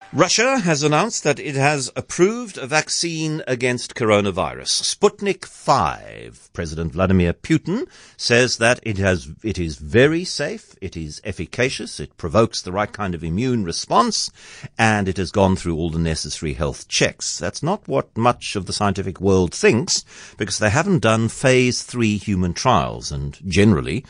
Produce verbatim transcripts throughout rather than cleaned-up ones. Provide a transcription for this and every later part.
Russia has announced that it has approved a vaccine against coronavirus. Sputnik five. President Vladimir Putin says that it has, it is very safe, it is efficacious, it provokes the right kind of immune response, and it has gone through all the necessary health checks. That's not what much of the scientific world thinks, because they haven't done phase three human trials, and generally,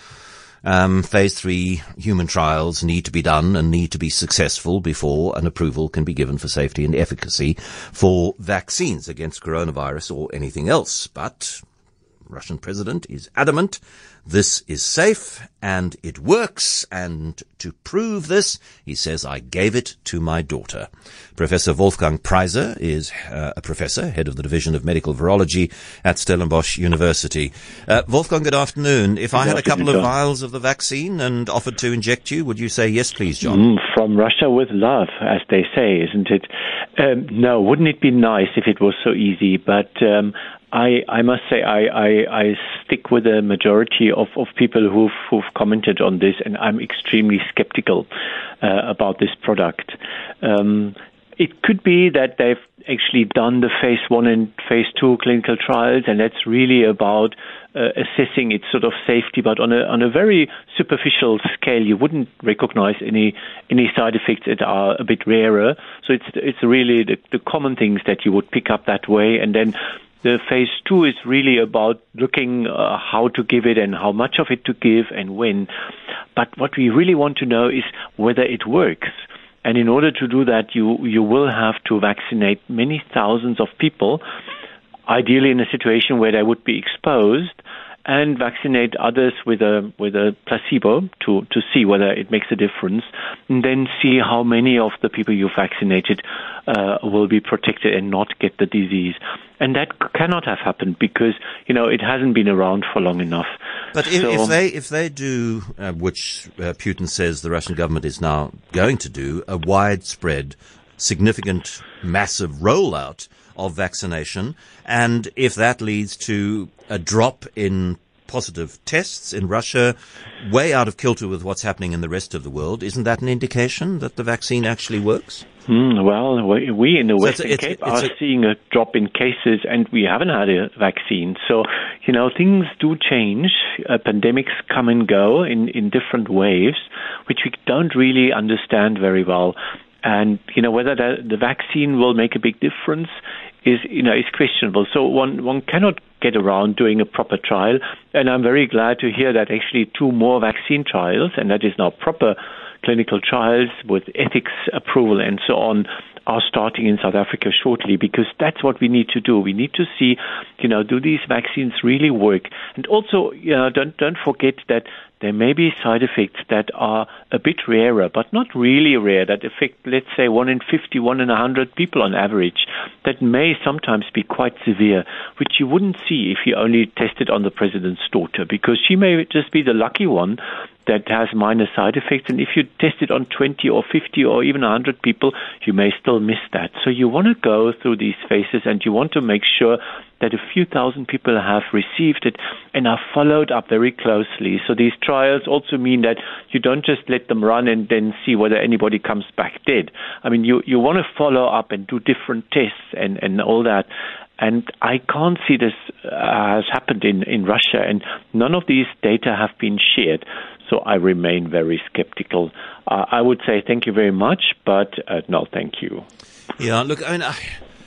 Um, phase three human trials need to be done and need to be successful before an approval can be given for safety and efficacy for vaccines against coronavirus or anything else. But Russian president is adamant this is safe and it works, and to prove this, he says, I gave it to my daughter. Professor Wolfgang Preiser is uh, a professor, head of the Division of Medical Virology at Stellenbosch University. Uh, Wolfgang, good afternoon. If I had a couple of vials of the vaccine and offered to inject you, would you say yes, please, John? Mm, from Russia with love, as they say, isn't it? Um, no, wouldn't it be nice if it was so easy? But um, I, I must say I, I, I stick with the majority of, of people who've, who've commented on this, and I'm extremely skeptical uh, about this product. Um, it could be that they've actually done the phase one and phase two clinical trials, and that's really about uh, assessing its sort of safety, but on a on a very superficial scale. You wouldn't recognize any any side effects that are a bit rarer. So it's it's really the, the common things that you would pick up that way, and then the phase two is really about looking uh, how to give it and how much of it to give and when. But what we really want to know is whether it works. And in order to do that, you, you will have to vaccinate many thousands of people, ideally in a situation where they would be exposed, and vaccinate others with a with a placebo to, to see whether it makes a difference, and then see how many of the people you vaccinated uh, will be protected and not get the disease. And that cannot have happened because, you know, it hasn't been around for long enough. But if, so, if they if they do, uh, which uh, Putin says the Russian government is now going to do, a widespread, significant, massive rollout of vaccination, and if that leads to a drop in positive tests in Russia, way out of kilter with what's happening in the rest of the world, isn't that an indication that the vaccine actually works? Mm, well, we in the so Western it's, Cape it's, are it's a, seeing a drop in cases, and we haven't had a vaccine. So, you know, things do change. Uh, pandemics come and go in, in different waves, which we don't really understand very well. And, you know, whether the, the vaccine will make a big difference is, you know, is questionable. So one, one cannot get around doing a proper trial. And I'm very glad to hear that actually two more vaccine trials, and that is now proper clinical trials with ethics approval and so on, are starting in South Africa shortly, because that's what we need to do. We need to see, you know, do these vaccines really work? And also, you know, don't don't forget that there may be side effects that are a bit rarer, but not really rare, that affect, let's say, one in fifty, one in one hundred people on average, that may sometimes be quite severe, which you wouldn't see if you only tested on the president's daughter, because she may just be the lucky one that has minor side effects. And if you test it on twenty or fifty or even one hundred people, you may still miss that. So you want to go through these phases, and you want to make sure that a few thousand people have received it and are followed up very closely. So these trials also mean that you don't just let them run and then see whether anybody comes back dead. I mean, you, you want to follow up and do different tests and, and all that. And I can't see this uh, has happened in, in Russia, and none of these data have been shared. So I remain very skeptical. Uh, I would say thank you very much, but uh, no, thank you. Yeah, look, I mean, I,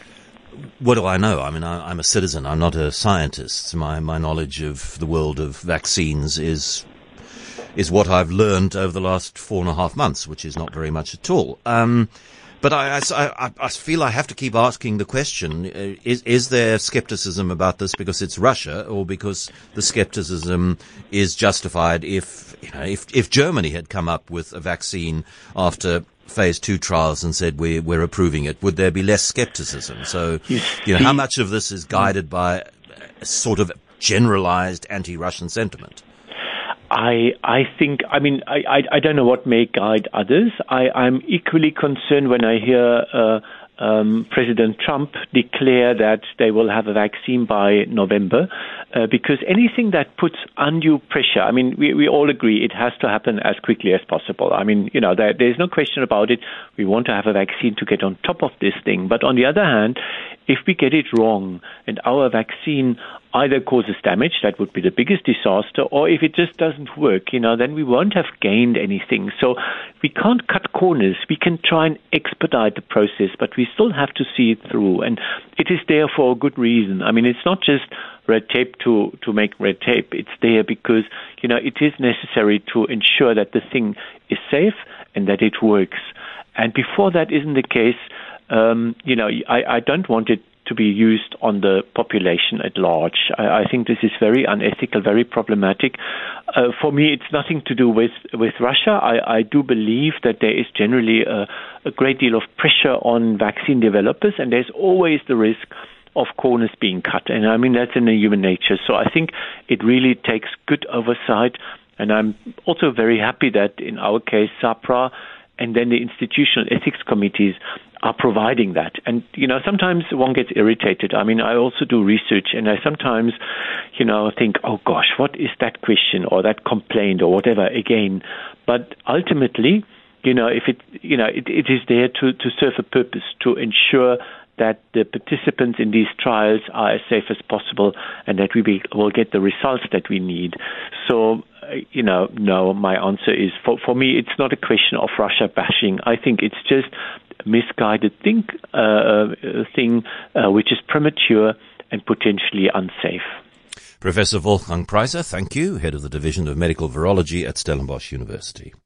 what do I know? I mean, I, I'm a citizen. I'm not a scientist. My my knowledge of the world of vaccines is is what I've learned over the last four and a half months, which is not very much at all. Um, But I, I, I feel I have to keep asking the question, uh, is, is there skepticism about this because it's Russia, or because the skepticism is justified if, you know, if, if Germany had come up with a vaccine after phase two trials and said we're, we're approving it, would there be less skepticism? So, you know, how much of this is guided by a sort of generalized anti-Russian sentiment? I I think, I mean, I, I, I don't know what may guide others. I, I'm equally concerned when I hear uh, um, President Trump declare that they will have a vaccine by November, uh, because anything that puts undue pressure, I mean, we, we all agree it has to happen as quickly as possible. I mean, you know, there, there's no question about it. We want to have a vaccine to get on top of this thing. But on the other hand, if we get it wrong and our vaccine either causes damage, that would be the biggest disaster, or if it just doesn't work, you know, then we won't have gained anything. So we can't cut corners. We can try and expedite the process, but we still have to see it through. And it is there for a good reason. I mean, it's not just red tape to, to make red tape. It's there because, you know, it is necessary to ensure that the thing is safe and that it works. And before that isn't the case, um, you know, I, I don't want it to be used on the population at large. I, I think this is very unethical, very problematic. Uh, for me, it's nothing to do with, with Russia. I, I do believe that there is generally a, a great deal of pressure on vaccine developers, and there's always the risk of corners being cut. And I mean, that's in the human nature. So I think it really takes good oversight. And I'm also very happy that in our case, SAHPRA and then the institutional ethics committees are providing that. And, you know, sometimes one gets irritated. I mean, I also do research, and I sometimes, you know, think, oh gosh, what is that question or that complaint or whatever again? But ultimately, you know, if it, you know, it, it is there to, to serve a purpose, to ensure that the participants in these trials are as safe as possible and that we be, will get the results that we need. So, you know, no, my answer is, for, for me, it's not a question of Russia bashing. I think it's just a misguided think, uh, thing uh, which is premature and potentially unsafe. Professor Wolfgang Preiser, thank you, Head of the Division of Medical Virology at Stellenbosch University.